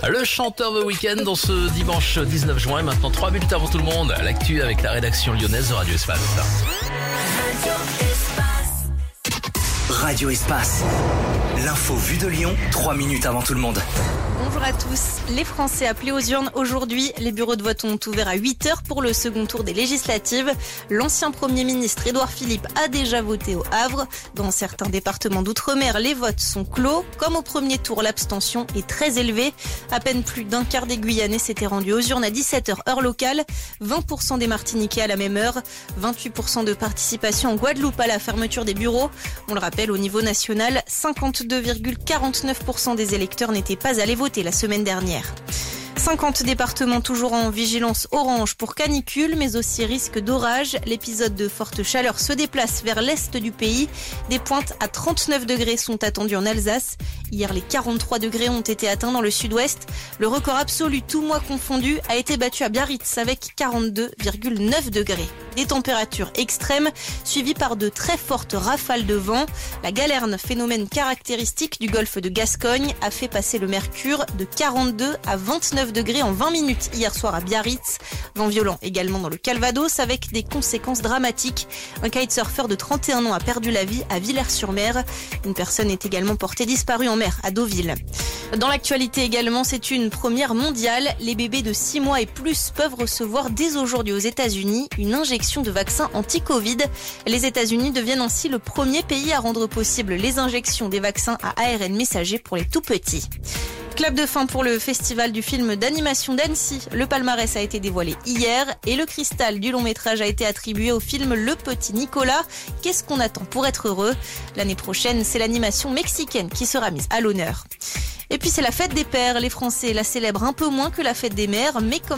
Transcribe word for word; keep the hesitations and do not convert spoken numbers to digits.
Le chanteur The Weeknd dans ce dimanche dix-neuf juin. Et maintenant trois minutes avant tout le monde, l'actu avec la rédaction lyonnaise de Radio Espace. Radio Espace. L'info vue de Lyon, trois minutes avant tout le monde. Bonjour à tous. Les Français appelés aux urnes aujourd'hui. Les bureaux de vote ont ouvert à huit heures pour le second tour des législatives. L'ancien Premier ministre Édouard Philippe a déjà voté au Havre. Dans certains départements d'outre-mer, les votes sont clos. Comme au premier tour, l'abstention est très élevée. À peine plus d'un quart des Guyanais s'étaient rendus aux urnes à dix-sept heures heure locale. vingt pour cent des Martiniquais à la même heure. vingt-huit pour cent de participation en Guadeloupe à la fermeture des bureaux. On le rappelle, au niveau national, cinquante-deux virgule quarante-neuf pour cent des électeurs n'étaient pas allés voter la semaine dernière. cinquante départements toujours en vigilance orange pour canicule, mais aussi risque d'orage. L'épisode de forte chaleur se déplace vers l'est du pays. Des pointes à trente-neuf degrés sont attendues en Alsace. Hier, les quarante-trois degrés ont été atteints dans le sud-ouest. Le record absolu, tout mois confondu, a été battu à Biarritz avec quarante-deux virgule neuf degrés. Des températures extrêmes suivies par de très fortes rafales de vent. La galerne, phénomène caractéristique du golfe de Gascogne, a fait passer le mercure de quarante-deux à vingt-neuf degrés en vingt minutes hier soir à Biarritz. Vent violent également dans le Calvados avec des conséquences dramatiques. Un kitesurfer de trente et un ans a perdu la vie à Villers-sur-Mer. Une personne est également portée disparue en mer à Deauville. Dans l'actualité également, c'est une première mondiale. Les bébés de six mois et plus peuvent recevoir dès aujourd'hui aux États-Unis une injection de vaccin anti-Covid. Les États-Unis deviennent ainsi le premier pays à rendre possible les injections des vaccins à A R N messager pour les tout petits. Clap de fin pour le festival du film d'animation d'Annecy. Le palmarès a été dévoilé hier et le cristal du long métrage a été attribué au film Le Petit Nicolas. Qu'est-ce qu'on attend pour être heureux ? L'année prochaine, c'est l'animation mexicaine qui sera mise à l'honneur. Et puis c'est la fête des pères. Les Français la célèbrent un peu moins que la fête des mères, mais comme